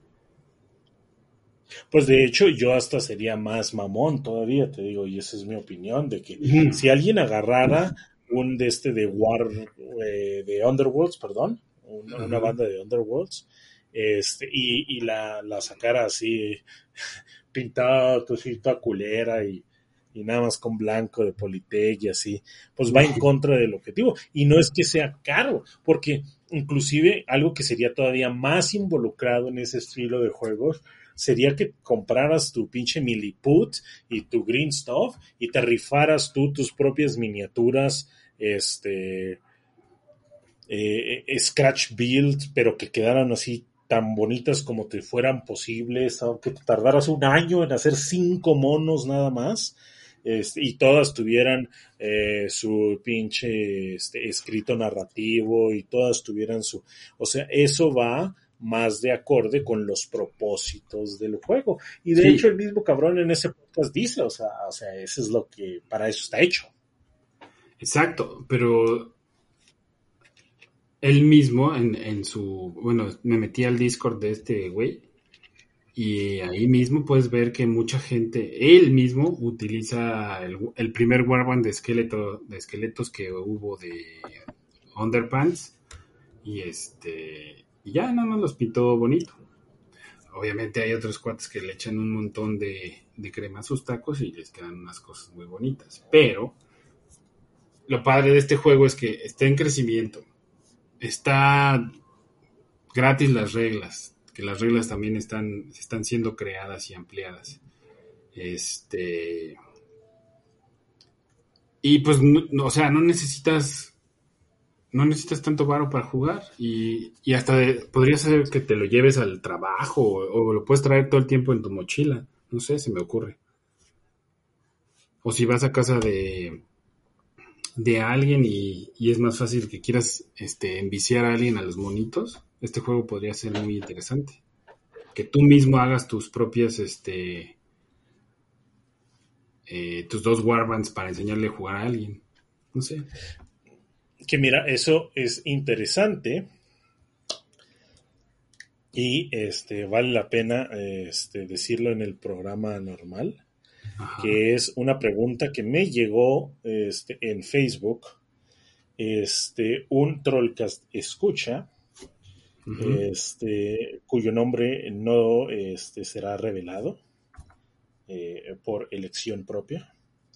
Pues de hecho yo hasta sería más mamón todavía, te digo, y esa es mi opinión, de que si alguien agarrara un de de Underworlds, perdón, una banda de Underworlds, y la sacara así pintada, toda culera y nada más con blanco de Politec y así, pues va en contra del objetivo. Y no es que sea caro, porque inclusive algo que sería todavía más involucrado en ese estilo de juegos sería que compraras tu pinche Milliput y tu Green Stuff y te rifaras tú tus propias miniaturas, Scratch Build, pero que quedaran así tan bonitas como te fueran posibles, aunque te tardaras un año en hacer 5 monos nada más, y todas tuvieran su pinche escrito narrativo y todas tuvieran su... O sea, eso va más de acorde con los propósitos del juego. Y de hecho el mismo cabrón en ese podcast dice, o sea, eso es lo que, para eso está hecho. Exacto, pero él mismo en su, bueno, me metí al Discord de este güey y ahí mismo puedes ver que mucha gente, él mismo utiliza el primer Warband de esqueletos que hubo de Underpants y y ya nada más los pintó bonito. Obviamente hay otros cuates que le echan un montón de crema a sus tacos y les quedan unas cosas muy bonitas, pero lo padre de este juego es que está en crecimiento. Está gratis las reglas, que las reglas también están siendo creadas y ampliadas. Y pues, no, o sea, no necesitas tanto varo para jugar y hasta podría ser que te lo lleves al trabajo o lo puedes traer todo el tiempo en tu mochila. No sé, se me ocurre. O si vas a casa de alguien y es más fácil que quieras enviciar a alguien a los monitos, este juego podría ser muy interesante. Que tú mismo hagas tus propias tus 2 warbands para enseñarle a jugar a alguien. No sé. Que mira, eso es interesante y vale la pena decirlo en el programa normal. Ajá. Que es una pregunta que me llegó en Facebook, un Trollcast escucha, uh-huh. Cuyo nombre no será revelado por elección propia.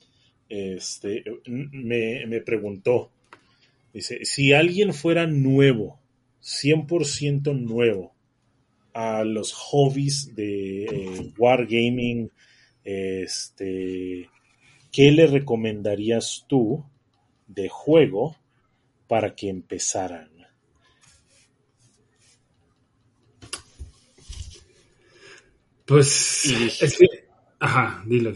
Me preguntó, dice, si alguien fuera nuevo, 100% nuevo, a los hobbies de Wargaming, ¿qué le recomendarías tú de juego para que empezaran? Pues es que... Ajá, dilo.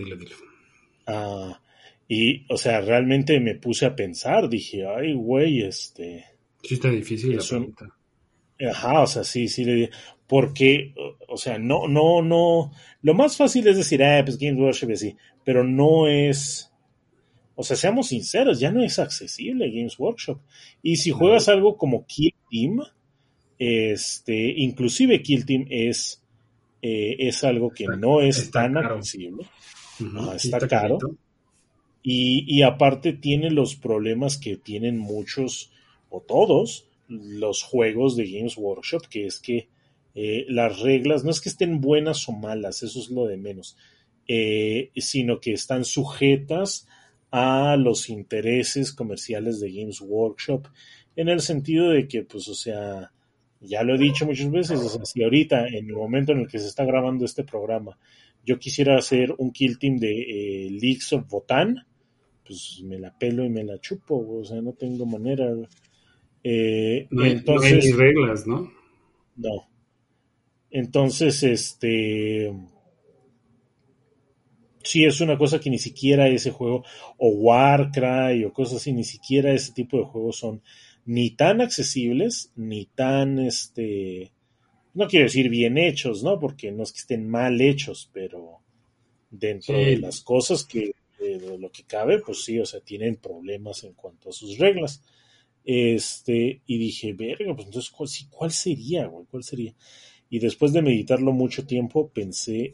Y, o sea, realmente me puse a pensar, dije, ay, güey, Sí está difícil la pregunta. Ajá, o sea, sí, le dije, porque, o sea, no, lo más fácil es decir, pues Games Workshop y así, pero no es, o sea, seamos sinceros, ya no es accesible Games Workshop. Y si juegas No, algo como Kill Team, inclusive Kill Team es algo que no es está tan caro. accesible. Ujú, sí, Está está caro. carito. Y aparte tiene los problemas que tienen muchos o todos los juegos de Games Workshop, que es que las reglas no es que estén buenas o malas, eso es lo de menos, sino que están sujetas a los intereses comerciales de Games Workshop, en el sentido de que, pues, o sea, ya lo he dicho muchas veces, o sea, si ahorita, en el momento en el que se está grabando este programa, yo quisiera hacer un kill team de Leagues of Votan, pues me la pelo y me la chupo, o sea, no tengo manera. No hay ni Entonces, reglas, ¿no? no. Entonces, sí es una cosa que ni siquiera ese juego, o Warcry, o cosas así, ni siquiera ese tipo de juegos son ni tan accesibles, ni tan, no quiero decir bien hechos, ¿no? Porque no es que estén mal hechos, pero dentro de Sí, las cosas de lo que cabe, pues sí, o sea, tienen problemas en cuanto a sus reglas. Y dije, verga, pues entonces, ¿cuál sería, güey? ¿Cuál sería? Y después de meditarlo mucho tiempo, pensé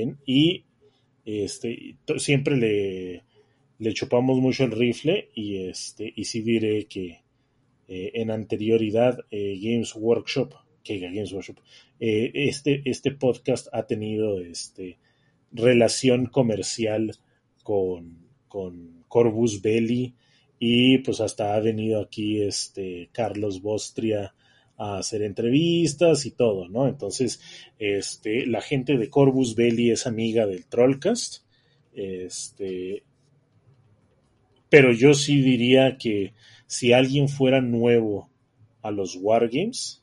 siempre le chupamos mucho el rifle, y sí diré que en anterioridad Games Workshop, este podcast ha tenido relación comercial con Corvus Belli, y pues hasta ha venido aquí Carlos Bostria a hacer entrevistas y todo, ¿no? Entonces, la gente de Corvus Belli es amiga del Trollcast, este, pero yo sí diría que si alguien fuera nuevo a los Wargames,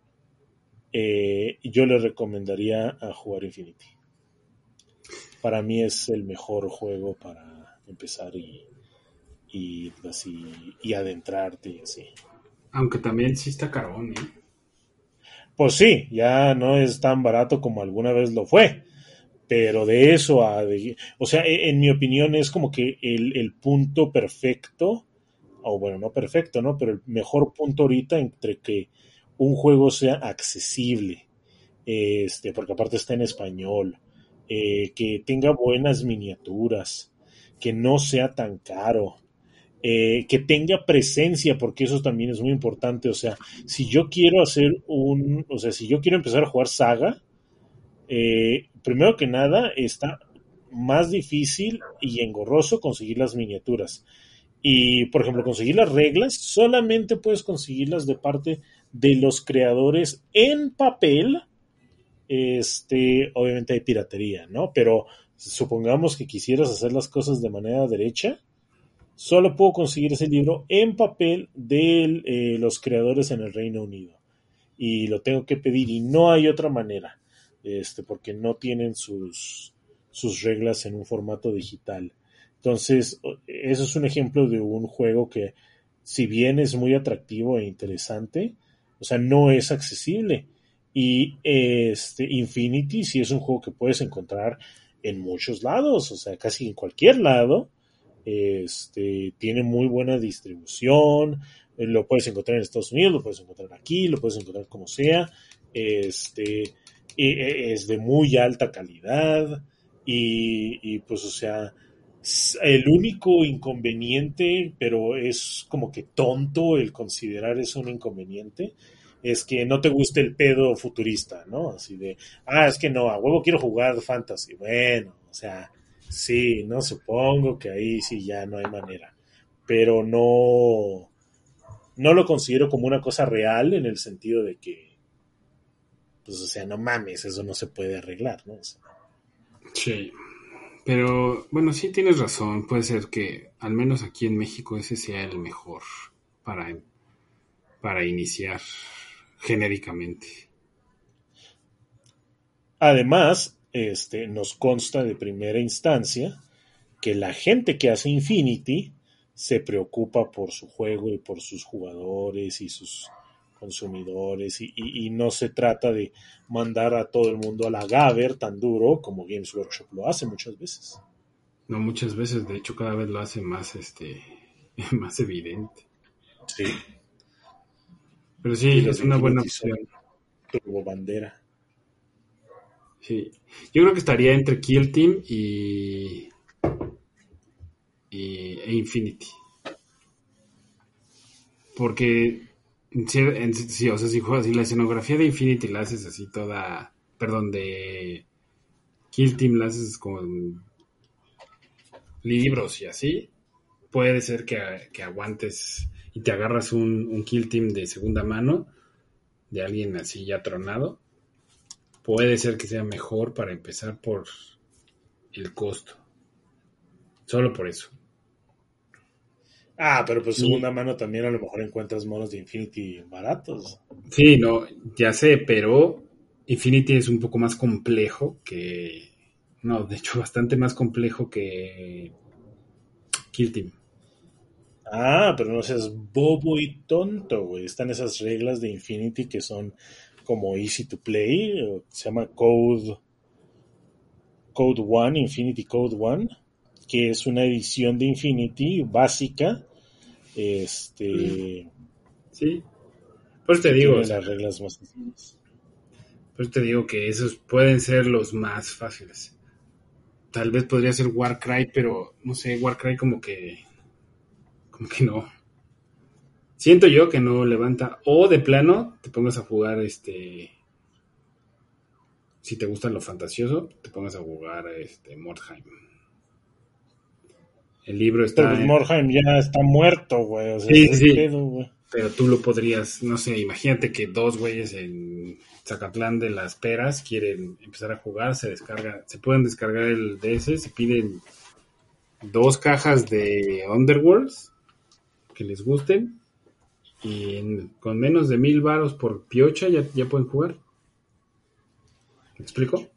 yo le recomendaría a jugar Infinity. Para mí es el mejor juego para empezar y así y adentrarte y así. aunque también sí está carón, ¿eh? Pues sí, ya no es tan barato como alguna vez lo fue, pero de eso o sea, en mi opinión es como que el punto perfecto, o bueno, no perfecto, ¿no? Pero el mejor punto ahorita entre que un juego sea accesible, porque aparte está en español, que tenga buenas miniaturas, que no sea tan caro, que tenga presencia, porque eso también es muy importante. O sea, si yo quiero o sea, si yo quiero empezar a jugar Saga, primero que nada está más difícil y engorroso conseguir las miniaturas. Y, por ejemplo, conseguir las reglas, solamente puedes conseguirlas de parte de los creadores en papel. Obviamente hay piratería, ¿no? Pero supongamos que quisieras hacer las cosas de manera derecha, solo puedo conseguir ese libro en papel de los creadores en el Reino Unido. Y lo tengo que pedir y no hay otra manera, porque no tienen sus reglas en un formato digital. Entonces, eso es un ejemplo de un juego que, si bien es muy atractivo e interesante, o sea, no es accesible. Y Infinity sí es un juego que puedes encontrar en muchos lados, o sea, casi en cualquier lado. Tiene muy buena distribución, lo puedes encontrar en Estados Unidos, lo puedes encontrar aquí, lo puedes encontrar como sea. Es de muy alta calidad y pues, o sea, el único inconveniente, pero es como que tonto el considerar eso un inconveniente, es que no te guste el pedo futurista, ¿no? Así de, es que no, a huevo quiero jugar fantasy. Bueno, o sea, sí, no, supongo que ahí sí ya no hay manera, pero no lo considero como una cosa real, en el sentido de que, pues, o sea, no mames, eso no se puede arreglar, ¿no? O sea, Sí. Pero bueno, sí tienes razón. Puede ser que al menos aquí en México ese sea el mejor para, para iniciar genéricamente. además, nos consta de primera instancia que la gente que hace Infinity se preocupa por su juego y por sus jugadores y sus consumidores y no se trata de mandar a todo el mundo a la Gaber tan duro como Games Workshop lo hace muchas veces. No, muchas veces, de hecho, cada vez lo hace más, más evidente. Sí. Pero sí, es una buena opción. Turbo bandera. Sí. Yo creo que estaría entre Kill Team e Infinity. Porque sí, o sea, si juegas, si la escenografía de Infinity la haces así toda, perdón, de Kill Team la haces con libros y así, puede ser que aguantes y te agarras un Kill Team de segunda mano de alguien así ya tronado. Puede ser que sea mejor para empezar por el costo. Solo por eso. Pero por segunda mano también a lo mejor encuentras monos de Infinity baratos. Sí, no, ya sé, pero Infinity es un poco más complejo que... No, de hecho, bastante más complejo que Kill Team. Pero no seas bobo y tonto, güey. Están esas reglas de Infinity que son como easy to play. Se llama Code One, Infinity Code One, que es una edición de Infinity básica. Sí. Pues te digo, tiene las reglas más sencillas. Pues te digo que esos pueden ser los más fáciles. Tal vez podría ser Warcry, pero no sé, Warcry como que no. Siento yo que no levanta. O de plano te pongas a jugar si te gusta lo fantasioso, te pongas a jugar Mordheim. El libro está... Pero pues Mordheim ya está muerto, güey. O sea, sí. pedo, güey. Pero tú lo podrías, no sé, imagínate que dos güeyes en Zacatlán de las Peras quieren empezar a jugar, se pueden descargar el DS, se piden 2 cajas de Underworlds que les gusten y con menos de 1,000 varos por piocha ya pueden jugar. ¿Me explico?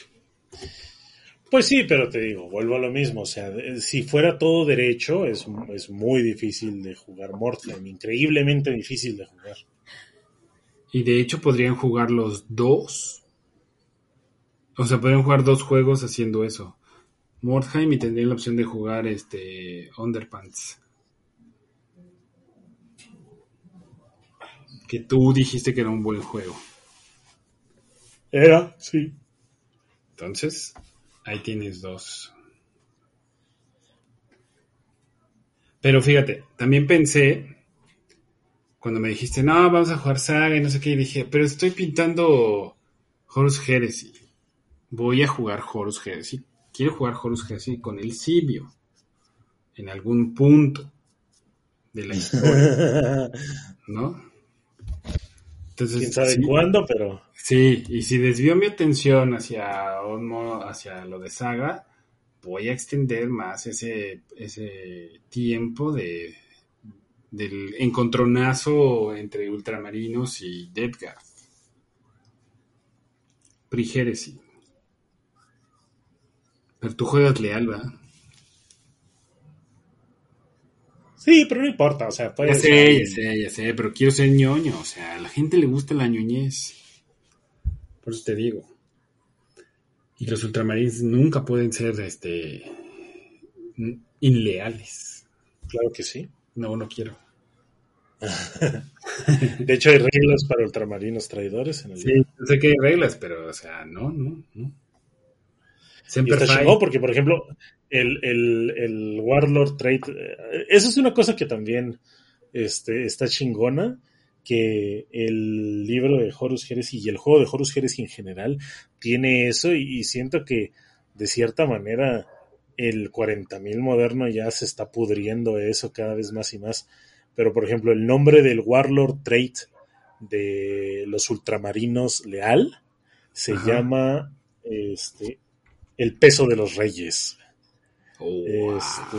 Pues sí, pero te digo, vuelvo a lo mismo. O sea, si fuera todo derecho, es muy difícil de jugar Mordheim, increíblemente difícil de jugar. Y de hecho podrían jugar los dos. O sea, podrían jugar 2 juegos haciendo eso. Mordheim y tendrían la opción de jugar Underpants. Que tú dijiste que era un buen juego. Era, sí. Entonces, ahí tienes 2. Pero fíjate, también pensé, cuando me dijiste, no, vamos a jugar Saga y no sé qué, y dije, pero estoy pintando Horus Heresy. Voy a jugar Horus Heresy. Quiero jugar Horus Heresy con el simio. En algún punto de la historia. ¿No? Entonces, quién sabe cuándo, pero... Sí, y si desvío mi atención hacia lo de Saga, voy a extender más ese tiempo del encontronazo entre ultramarinos y Deathguard. Pri-Heresy. Pero tú juegas leal, ¿verdad? Sí, pero no importa, o sea, Ya sé, pero quiero ser ñoño, o sea, a la gente le gusta la ñoñez. Por eso te digo. Y los ultramarines nunca pueden ser inleales. Claro que sí. No quiero. De hecho, hay reglas para ultramarinos traidores en el Sí, yo sé que hay reglas, pero, o sea, no. Y está chingón porque, por ejemplo, el Warlord Trait, eso es una cosa que también está chingona, que el libro de Horus Heresy y el juego de Horus Heresy en general tiene eso y siento que de cierta manera el 40.000 moderno ya se está pudriendo eso cada vez más y más. Pero, por ejemplo, el nombre del Warlord Trait de los ultramarinos leal se llama el peso de los reyes. Wow.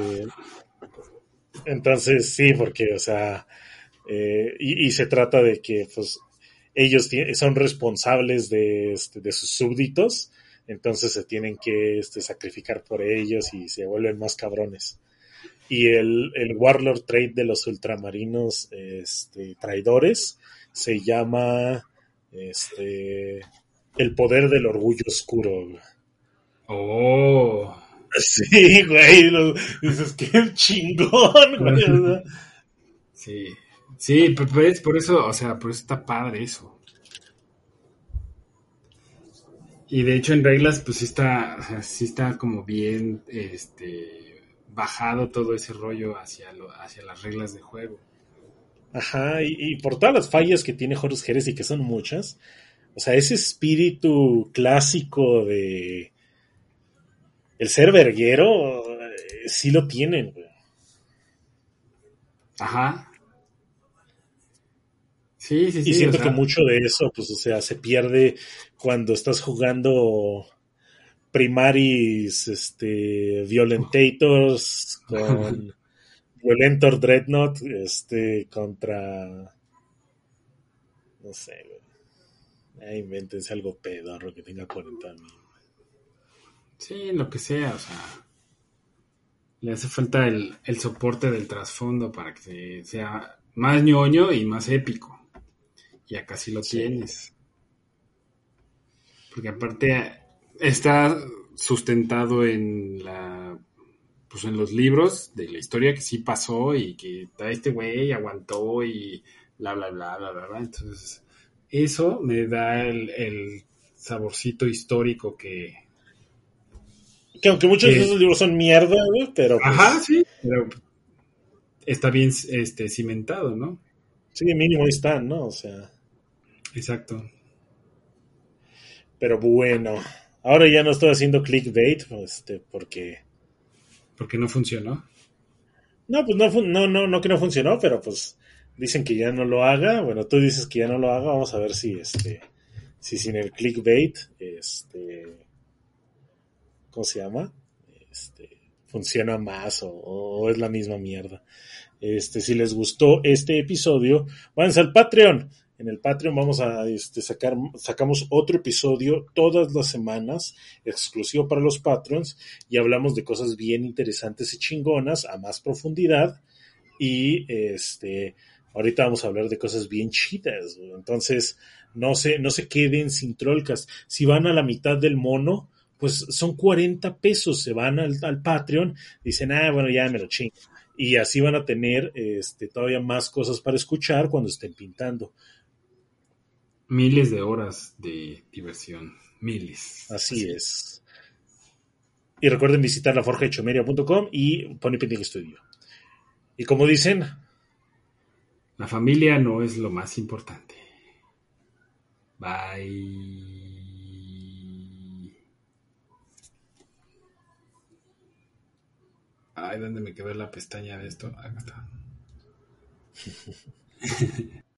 Entonces, sí, porque, o sea, y se trata de que, pues, ellos son responsables de sus súbditos, entonces se tienen que sacrificar por ellos y se vuelven más cabrones. Y el Warlord trait de los ultramarinos traidores se llama el poder del orgullo oscuro. Oh. Sí, güey. Dices, qué chingón, güey. Sí. Sí, pues por eso, o sea, por eso está padre eso. Y de hecho en reglas, pues sí está, o sea, sí está como bien, bajado todo ese rollo hacia las reglas de juego. Ajá, y por todas las fallas que tiene Horus Heresy, que son muchas, o sea, ese espíritu clásico de el ser verguero, sí lo tienen, güey. Ajá. Sí, sí, Y sí, o siento que sea. mucho de eso, pues, o sea, se pierde cuando estás jugando Primaris, Violentators con Violentor Dreadnought, contra, no sé, güey. Invéntense algo pedorro que tenga 40,000. Sí, lo que sea, o sea. Le hace falta el soporte del trasfondo para que sea más ñoño y más épico. Y acá sí lo Sí. tienes. Porque aparte está sustentado en pues en los libros de la historia que sí pasó y que este güey aguantó y bla, bla, bla, bla, bla, bla. Entonces, eso me da el saborcito histórico Que aunque muchos de que esos libros son mierda, güey, pero ajá, pues, sí, pero está bien cimentado, ¿no? sí, mínimo ahí están, ¿no? O sea, Exacto. pero bueno. Ahora ya no estoy haciendo clickbait, porque... Porque no funcionó. No, pues no que no funcionó, pero pues dicen que ya no lo haga. Bueno, tú dices que ya no lo haga, vamos a ver si sin el clickbait, ¿cómo se llama? Funciona más o es la misma mierda. Si les gustó este episodio, váyanse al Patreon. En el Patreon vamos a sacamos otro episodio todas las semanas, exclusivo para los Patreons, y hablamos de cosas bien interesantes y chingonas, a más profundidad, y ahorita vamos a hablar de cosas bien chidas. Entonces, no se queden sin Trollcast. Si van a la mitad del mono, pues son 40 pesos, se van al Patreon, dicen, bueno, ya me lo chingo. Y así van a tener todavía más cosas para escuchar cuando estén pintando. Miles de horas de diversión. Miles. Así Así. es. Y recuerden visitar laforjahechomeria.com y Pony Painting Studio. Y como dicen, La familia no es lo más importante. Bye. Ay, ¿dónde me quedó la pestaña de esto? Acá está.